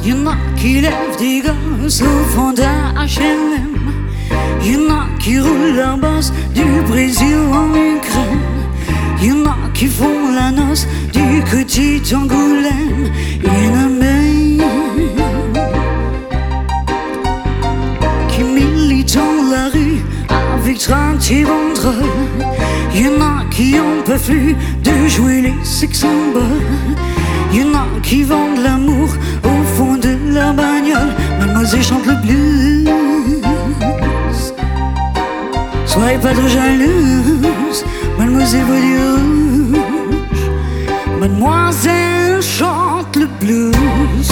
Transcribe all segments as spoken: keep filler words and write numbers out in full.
Y'en a qui lèvent des gosses au fond d'un H et M. Y'en a qui roulent leur bosse du Brésil en Ukraine. Y'en a qui font la noce du côté d'Angoulême. Y'en a même qui militent dans la rue avec trente et banderoles. Y'en a qui en peuvent plus de jouer les sex symboles. Y'en a qui vendent l'amour au fond de leur bagnole. Mademoiselle chante le blues. Soyez pas trop jalouse, mademoiselle veut du rouge. Mademoiselle chante le blues.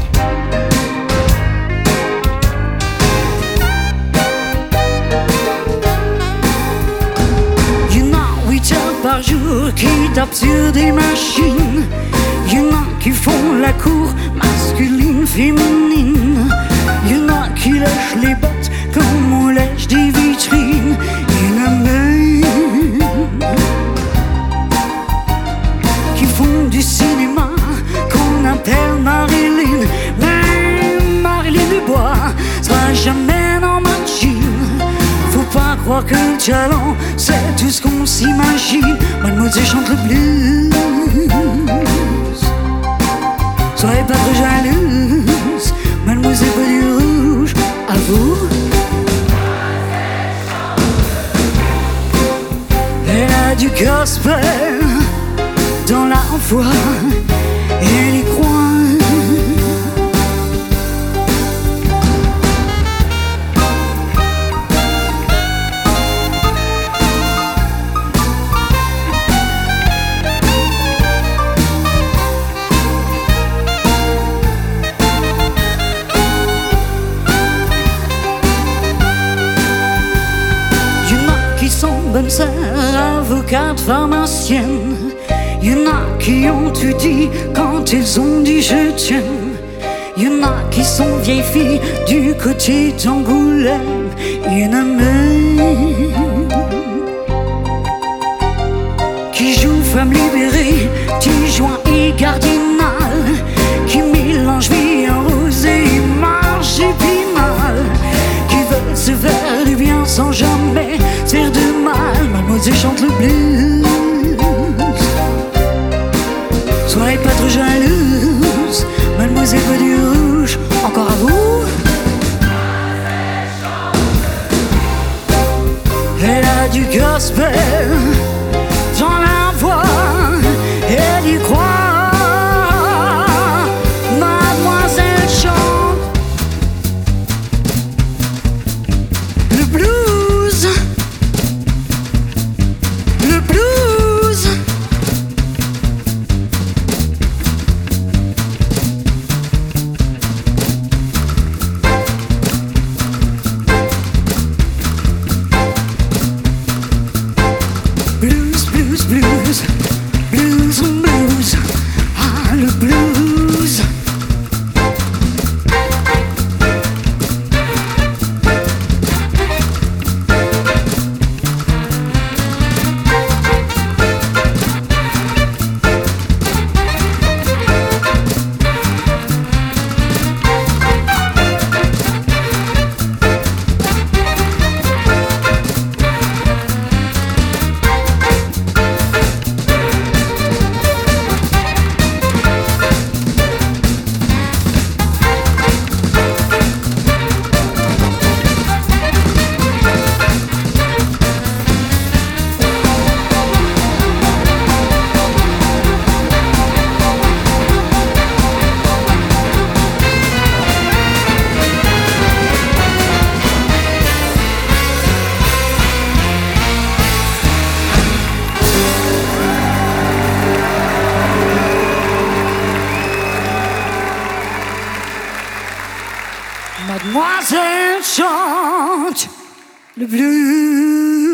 Y'en a huit heures par jour qui tapent sur des machines. Y'en a qui font la cour masculine, féminine. Y'en a qui lèchent les bottes comme on lèche des vitrines. Y'en a même qui font du cinéma qu'on appelle Marilyn. Mais Marilyn Dubois sera jamais dans ma jean. Faut pas croire que le talent c'est tout ce qu'on s'imagine. Mademoiselle chante le blues. Soyez pas trop jalouse, mademoiselle veut du rouge. À vous. Elle a du gospel dans la voix, elle y croit. Bonne sœur, avocate, pharmacienne. Y'en a qui ont tout dit quand ils ont dit je t'aime. Y'en a qui sont vieilles filles du côté d'Angoulême. Y'en a même qui jouent femme libérée, Dijon et cardinal, qui mélangent vie en rose et marginal, qui veulent se faire du bien sans jamais faire de mal. Mademoiselle chante le blues. Soyez pas trop jalouse, mademoiselle veut du rouge. Encore à vous. Elle a du gospel dans la voix, elle y croit. Mademoiselle chante le blues. Le blues. Blues, blues, blues. Blues, blues. Ah, le blues. Mademoiselle chante le blues.